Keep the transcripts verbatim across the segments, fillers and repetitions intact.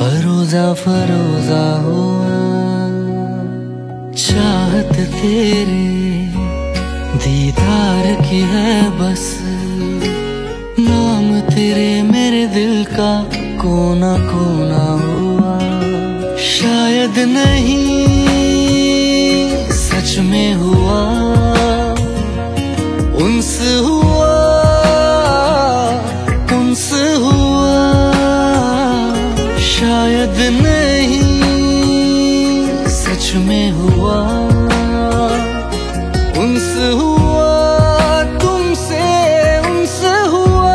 फरोजा फरोजा हो चाहत तेरे दीदार की है बस। नाम तेरे मेरे दिल का कोना कोना हुआ। शायद नहीं सच में हुआ, उनस हुआ उनस हुआ। शायद नहीं सच में हुआ, उनस हुआ तुमसे उनस हुआ।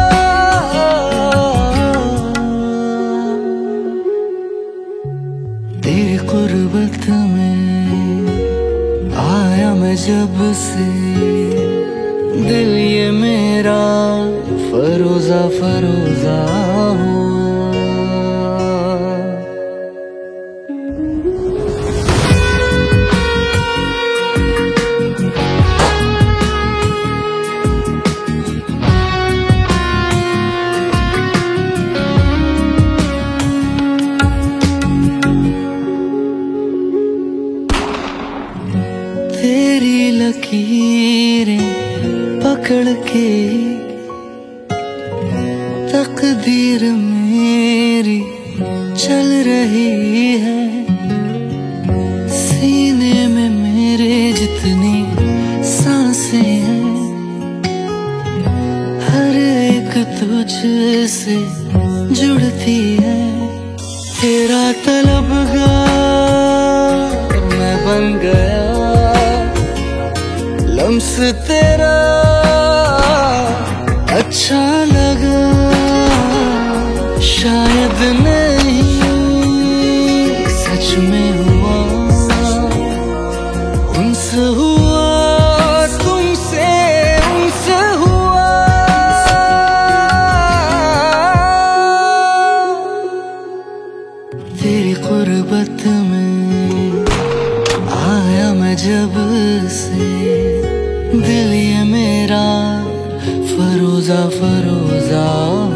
तेरी गुर्बत में आया मैं जब से, दिल ये मेरा फरोजा फरोजा हुआ। तेरी लकीरें पकड़ के तकदीर मेरी चल रही है। सीने में मेरे जितनी सांसें हैं, हर एक तुझसे जुड़ती है। तेरा तलबगार मैं बन गया, लम्स तेरा अच्छा लगा। शायद नहीं सच में हुआ, उनस हुआ तुमसे उनस हुआ। तेरी गुर्बत में आया मैं जब से, दिल ये मेरा फरोजा फरोजा।